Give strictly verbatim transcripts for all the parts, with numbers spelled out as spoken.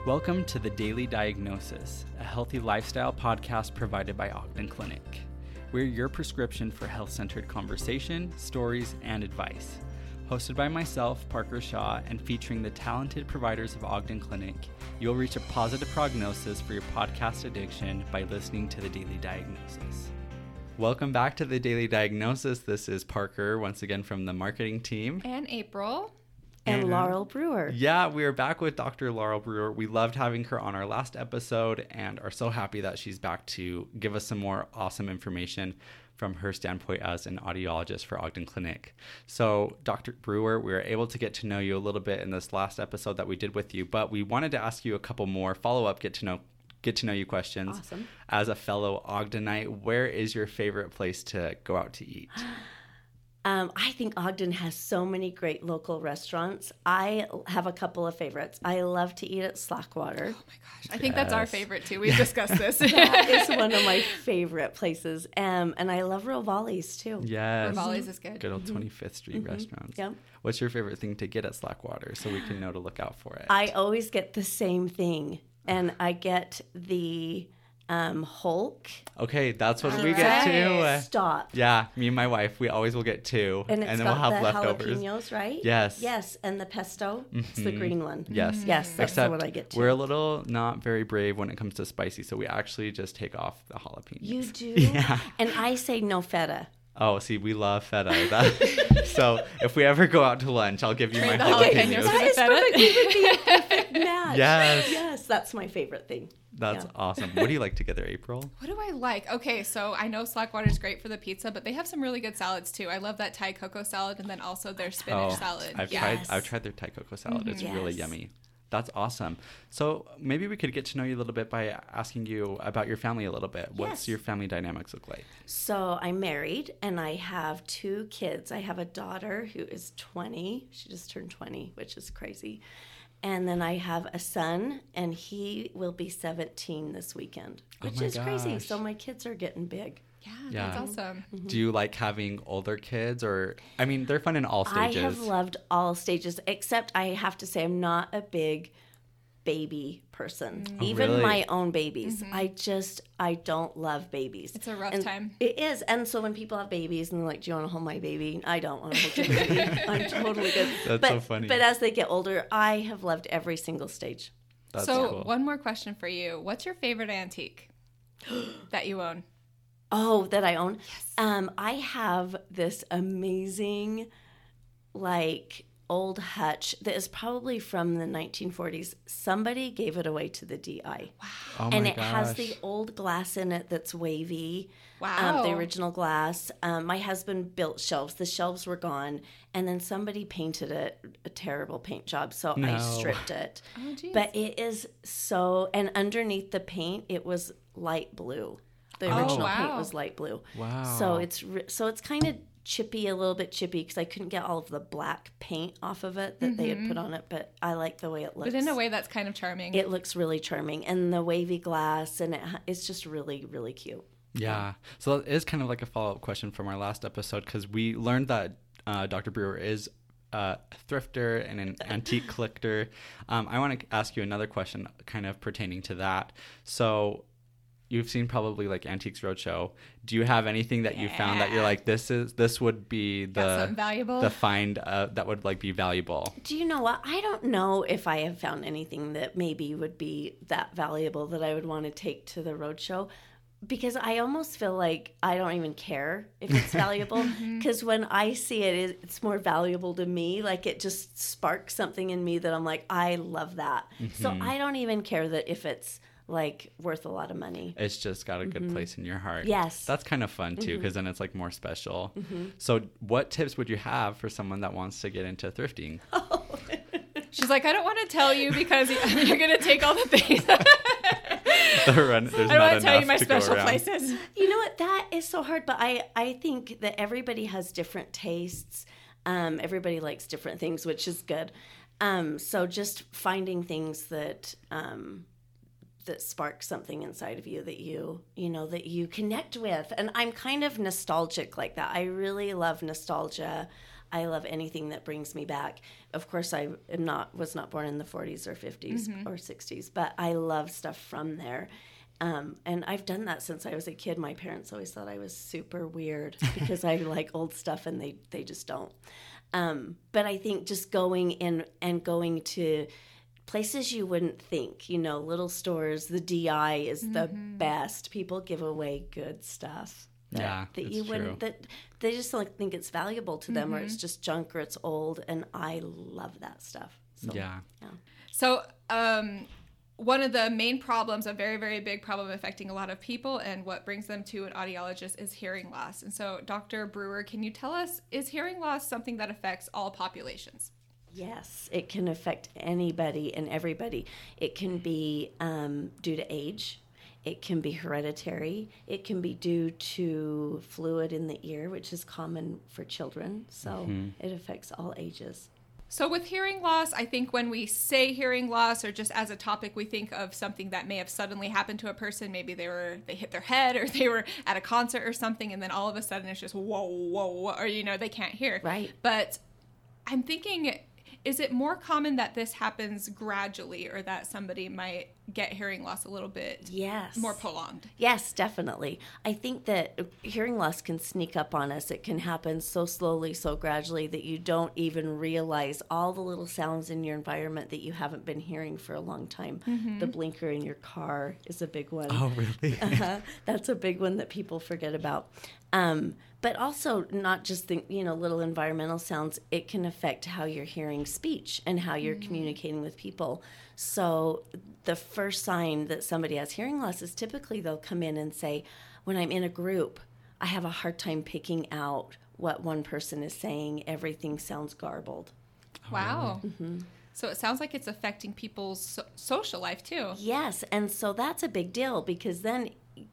Welcome to The Daily Diagnosis, a healthy lifestyle podcast provided by Ogden Clinic. We're your prescription for health-centered conversation, stories, and advice. Hosted by myself, Parker Shaw, and featuring the talented providers of Ogden Clinic, you'll reach a positive prognosis for your podcast addiction by listening to The Daily Diagnosis. Welcome back to The Daily Diagnosis. This is Parker, once again from the marketing team. And April. And Laurel Brewer. Yeah, we are back with Doctor Laurel Brewer. We loved having her on our last episode and are so happy that she's back to give us some more awesome information from her standpoint as an audiologist for Ogden Clinic. So, Doctor Brewer, we were able to get to know you a little bit in this last episode that we did with you, but we wanted to ask you a couple more follow-up get to know get to know you questions. Awesome. As a fellow Ogdenite, where is your favorite place to go out to eat? Um, I think Ogden has so many great local restaurants. I have a couple of favorites. I love to eat at Slackwater. Oh my gosh. I think yes. that's our favorite too. We've discussed this. That is one of my favorite places. Um, and I love Rivali's too. Yes. Rivali's is good. Good old Mm-hmm. twenty-fifth Street mm-hmm. restaurants. Yep. What's your favorite thing to get at Slackwater so we can know to look out for it? I always get the same thing. And I get the um, Hulk. Okay, that's what All we right. get too. Stop. Yeah, me and my wife, we always will get two, And, it's and then got we'll have the leftovers. jalapenos, right? Yes. Yes, and the pesto. Mm-hmm. It's the green one. Yes. Yes, that's Except the one I get too. we're a little not very brave when it comes to spicy, so we actually just take off the jalapenos. You do? Yeah. And I say no feta. Oh, see, we love feta. That, so if we ever go out to lunch, I'll give you Trade my the jalapenos. jalapenos. That is feta? perfect. We would be a perfect match. Yes. Yes, that's my favorite thing. That's Yeah. awesome. What do you like together, April? What do I like? Okay, so I know Slackwater is great for the pizza, but they have some really good salads too. I love that Thai cocoa salad and then also their spinach oh, salad. I've yes. tried. I've tried their Thai cocoa salad. Mm-hmm. It's really Yes. yummy. That's awesome. So maybe we could get to know you a little bit by asking you about your family a little bit. What's Yes. your family dynamics look like? So I'm married and I have two kids. I have a daughter who is twenty. She just turned twenty, which is crazy. And then I have a son, and he will be seventeen this weekend, Oh which my is crazy. gosh. So my kids are getting big. Yeah, Yeah. that's awesome. Do you like having older kids, or I mean, they're fun in all stages. I have loved all stages, except I have to say I'm not a big baby person. Oh, Even really? my own babies. I just, I don't love babies. It's a rough And time. It is. And so when people have babies and they're like, do you want to hold my baby? I don't want to hold your baby. I'm totally good. That's but, so funny. But as they get older, I have loved every single stage. That's so cool. one more question for you. What's your favorite antique that you own? Oh, that I own? Yes. Um, I have this amazing, like, old hutch that is probably from the nineteen forties. Somebody gave it away to the D I. Wow. Oh my And it gosh. has the old glass in it that's wavy. Wow. Um, the original glass. Um, my husband built shelves. The shelves were gone. And then somebody painted it, a terrible paint job. So No. I stripped it. Oh, geez. But it is so, and underneath the paint, it was light blue. The Oh, original paint wow. was light blue. Wow. So it's re- so it's kind of chippy, a little bit chippy, because I couldn't get all of the black paint off of it that they had put on it. But I like the way it looks. But in a way that's kind of charming. It looks really charming, and the wavy glass, and it, ha- it's just really, really cute. Yeah. So that is kind of like a follow-up question from our last episode, because we learned that uh, Doctor Brewer is a thrifter and an antique collector. Um, I want to ask you another question kind of pertaining to that. So you've seen probably like Antiques Roadshow. Do you have anything that you found that you're like, this is this would be Got the something valuable? the find uh, that would like be valuable? Do you know what? I don't know if I have found anything that maybe would be that valuable that I would want to take to the roadshow, because I almost feel like I don't even care if it's valuable, because when I see it, it, it's more valuable to me. Like, it just sparks something in me that I'm like, I love that. So I don't even care that if it's like worth a lot of money. It's just got a good place in your heart. Yes. That's kind of fun too, because then it's like more special. So what tips would you have for someone that wants to get into thrifting? She's like, I don't want to tell you because you're going to take all the things. The run- there's I don't not want to tell you enough my to go special around. places. You know what? That is so hard, but I, I think that everybody has different tastes. Um, everybody likes different things, which is good. Um, so just finding things that um, that spark something inside of you that you, you know, that you connect with. And I'm kind of nostalgic like that. I really love nostalgia. I love anything that brings me back. Of course, I am not was not born in the forties or fifties mm-hmm. or sixties, but I love stuff from there. Um, and I've done that since I was a kid. My parents always thought I was super weird because I like old stuff and they, they just don't. Um, but I think just going in and going to places you wouldn't think, you know, little stores, the D I is mm-hmm. the best. People give away good stuff. That, yeah, that you true. wouldn't, that they just don't think it's valuable to them mm-hmm. or it's just junk or it's old. And I love that stuff. So, yeah. yeah. So, um, one of the main problems, a very, very big problem affecting a lot of people and what brings them to an audiologist is hearing loss. And so, Doctor Brewer, can you tell us, is hearing loss something that affects all populations? Yes, it can affect anybody and everybody. It can be um, due to age. It can be hereditary. It can be due to fluid in the ear, which is common for children. So mm-hmm. it affects all ages. So with hearing loss, I think when we say hearing loss or just as a topic, we think of something that may have suddenly happened to a person. Maybe they were they hit their head or they were at a concert or something, and then all of a sudden it's just whoa, whoa, whoa, or, you know, they can't hear. Right. But I'm thinking, is it more common that this happens gradually or that somebody might get hearing loss a little bit yes. more prolonged? Yes, definitely. I think that hearing loss can sneak up on us. It can happen so slowly, so gradually that you don't even realize all the little sounds in your environment that you haven't been hearing for a long time. Mm-hmm. The blinker in your car is a big one. Oh, really? uh-huh. That's a big one that people forget about. Um, but also not just the, you know, little environmental sounds. It can affect how you're hearing speech and how you're mm-hmm. communicating with people. So the first sign that somebody has hearing loss is typically they'll come in and say, when I'm in a group, I have a hard time picking out what one person is saying. Everything sounds garbled. Wow. Mm-hmm. So it sounds like it's affecting people's so- social life too. Yes. And so that's a big deal because then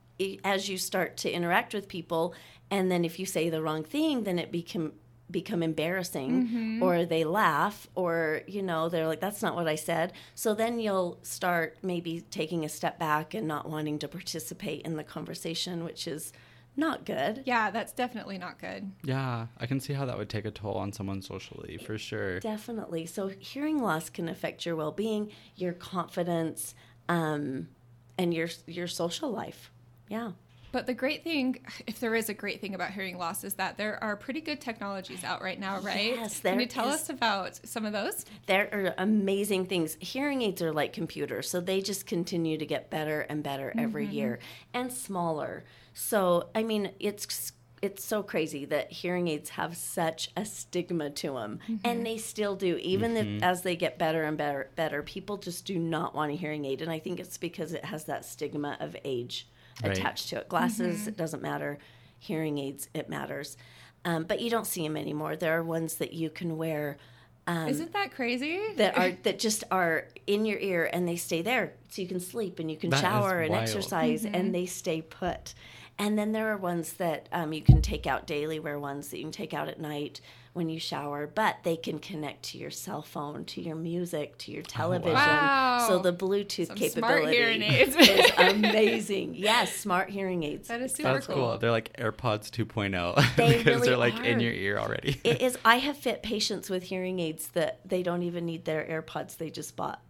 as you start to interact with people, and then if you say the wrong thing, then it become become embarrassing, mm-hmm. or they laugh, or, you know, they're like, that's not what I said. So then you'll start maybe taking a step back and not wanting to participate in the conversation, which is not good. Yeah, that's definitely not good. Yeah, I can see how that would take a toll on someone socially, for sure. Definitely. So hearing loss can affect your well-being, your confidence, um, and your your social life. Yeah. But the great thing, if there is a great thing about hearing loss, is that there are pretty good technologies out right now, right? Yes, there Can you tell is. us about some of those? There are amazing things. Hearing aids are like computers, so they just continue to get better and better every mm-hmm. year, and smaller. So, I mean, it's it's so crazy that hearing aids have such a stigma to them, mm-hmm. and they still do. Even mm-hmm. if, as they get better and better, better, people just do not want a hearing aid, and I think it's because it has that stigma of age. Right. Attached to it. Glasses, mm-hmm. it doesn't matter. Hearing aids, it matters. Um, but you don't see them anymore. There are ones that you can wear. Um, Isn't that crazy? That are that just are in your ear and they stay there, so you can sleep and you can that shower and wild. exercise, mm-hmm. and they stay put. And then there are ones that um, you can take out daily, wear ones that you can take out at night when you shower, but they can connect to your cell phone, to your music, to your television. Oh, wow. So the Bluetooth Some capability smart hearing aids. is amazing. Yes, smart hearing aids. That is super That's cool. cool. They're like AirPods two point oh They because really they're like are. in your ear already. It is. I have fit patients with hearing aids that they don't even need their AirPods they just bought.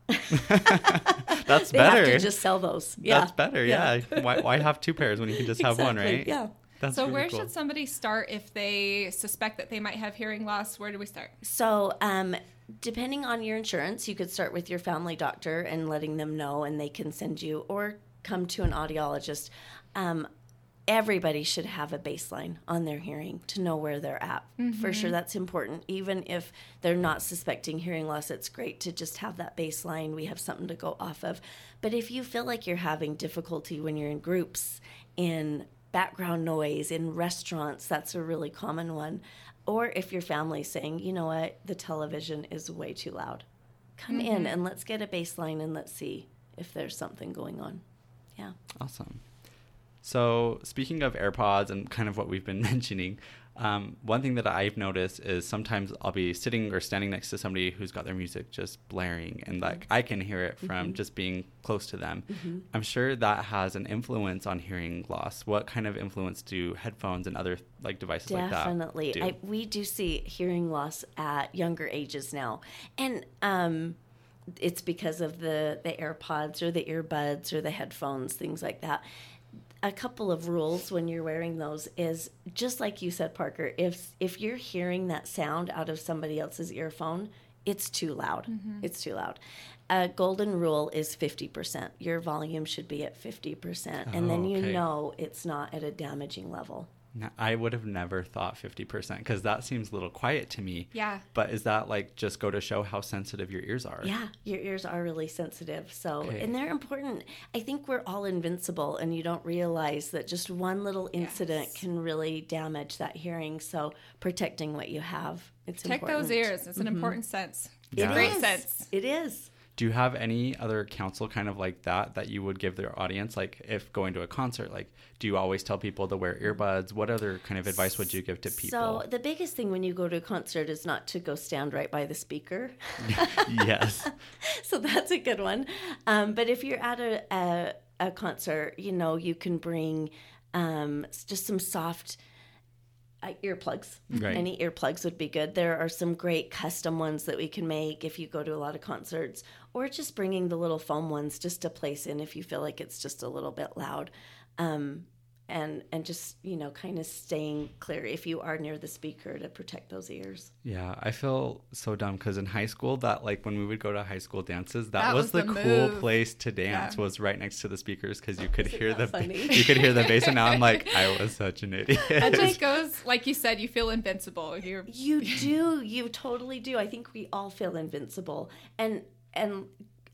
That's they better. have to just sell those. Yeah. That's better. Yeah. yeah. why, why have two pairs when you can just have exactly. one, right? Yeah. That's so really where cool. should somebody start if they suspect that they might have hearing loss? Where do we start? So um, depending on your insurance, you could start with your family doctor and letting them know, and they can send you, or come to an audiologist. Um, everybody should have a baseline on their hearing to know where they're at. Mm-hmm. For sure, that's important. Even if they're not suspecting hearing loss, it's great to just have that baseline. We have something to go off of. But if you feel like you're having difficulty when you're in groups, in background noise, in restaurants, that's a really common one. Or if your family's saying, you know what, the television is way too loud, come mm-hmm. in and let's get a baseline and let's see if there's something going on. Yeah. Awesome. So speaking of AirPods and kind of what we've been mentioning, Um, one thing that I've noticed is sometimes I'll be sitting or standing next to somebody who's got their music just blaring, and like I can hear it from mm-hmm. just being close to them. Mm-hmm. I'm sure that has an influence on hearing loss. What kind of influence do headphones and other like devices Definitely. like that do? I, we do see hearing loss at younger ages now, and um, it's because of the the AirPods or the earbuds or the headphones, things like that. A couple of rules when you're wearing those is, just like you said, Parker, if if you're hearing that sound out of somebody else's earphone, it's too loud. Mm-hmm. It's too loud. A golden rule is fifty percent. Your volume should be at fifty percent, and oh, then you okay. know it's not at a damaging level. Now, I would have never thought fifty percent, because that seems a little quiet to me. Yeah. But is that like just go to show how sensitive your ears are? Yeah, your ears are really sensitive. So, okay. and they're important. I think we're all invincible, and you don't realize that just one little incident yes. can really damage that hearing. So protecting what you have, it's Protect important. those ears. It's an mm-hmm. important sense. Yeah. It Great is. sense. It is. Do you have any other counsel kind of like that that you would give their audience? Like if going to a concert, like do you always tell people to wear earbuds? What other kind of advice would you give to people? So the biggest thing when you go to a concert is not to go stand right by the speaker. Yes. So that's a good one. Um, but if you're at a, a, a concert, you know, you can bring um, just some soft Uh, earplugs. Right. Any earplugs would be good. There are some great custom ones that we can make if you go to a lot of concerts, or just bringing the little foam ones just to place in if you feel like it's just a little bit loud. Um, and and just, you know, kind of staying clear if you are near the speaker to protect those ears. Yeah, I feel so dumb because in high school, that like when we would go to high school dances, that, that was, was the, the cool move. place to dance. Yeah. Was right next to the speakers because you could Isn't hear the funny? you could hear the bass, and now I'm like, I was such an idiot. It just goes, like you said, you feel invincible. You're... You do, you totally do. I think we all feel invincible, and and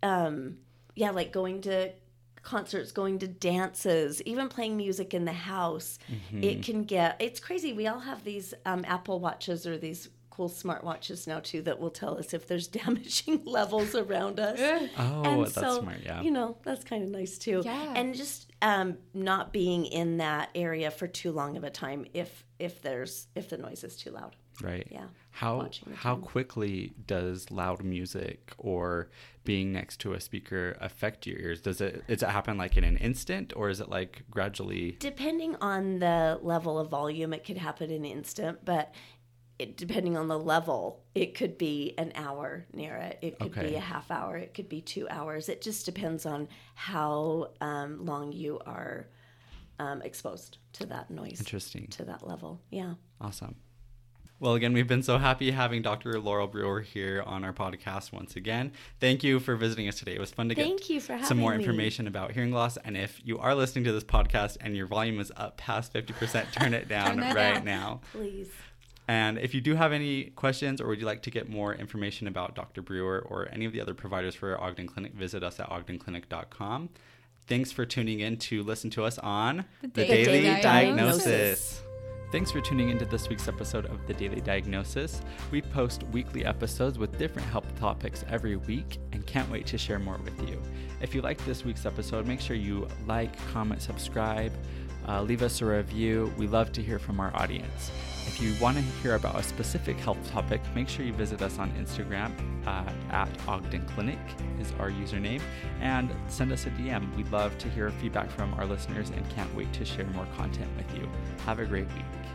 um, yeah, like going to concerts, going to dances, even playing music in the house. Mm-hmm. It can get, it's crazy. We all have these um, Apple Watches or these cool smart watches now too that will tell us if there's damaging levels around us. Oh, and that's so, smart, yeah. You know, that's kind of nice too. Yeah. And just um, not being in that area for too long of a time if if there's if the noise is too loud. Right. Yeah. How how quickly does loud music or being next to a speaker affect your ears? Does it does it happen like in an instant, or is it like gradually? Depending on the level of volume, it could happen in an instant, but it, depending on the level, it could be an hour near it. It could okay. be a half hour. It could be two hours. It just depends on how um, long you are um, exposed to that noise. Interesting. To that level. Yeah. Awesome. Well, again, we've been so happy having Doctor Laurel Brewer here on our podcast once again. Thank you for visiting us today. It was fun to Thank get you for having some more me. information about hearing loss. And if you are listening to this podcast and your volume is up past fifty percent, turn it down turn right down. now. Please. And if you do have any questions or would you like to get more information about Doctor Brewer or any of the other providers for Ogden Clinic, visit us at ogden clinic dot com. Thanks for tuning in to listen to us on The, the Daily, Daily, Daily Diagnosis. Diagnosis. Thanks for tuning into this week's episode of The Daily Diagnosis. We post weekly episodes with different health topics every week and can't wait to share more with you. If you liked this week's episode, make sure you like, comment, subscribe, uh, leave us a review. We love to hear from our audience. If you want to hear about a specific health topic, make sure you visit us on Instagram uh, at Ogden Clinic is our username, and send us a D M. We'd love to hear feedback from our listeners and can't wait to share more content with you. Have a great week.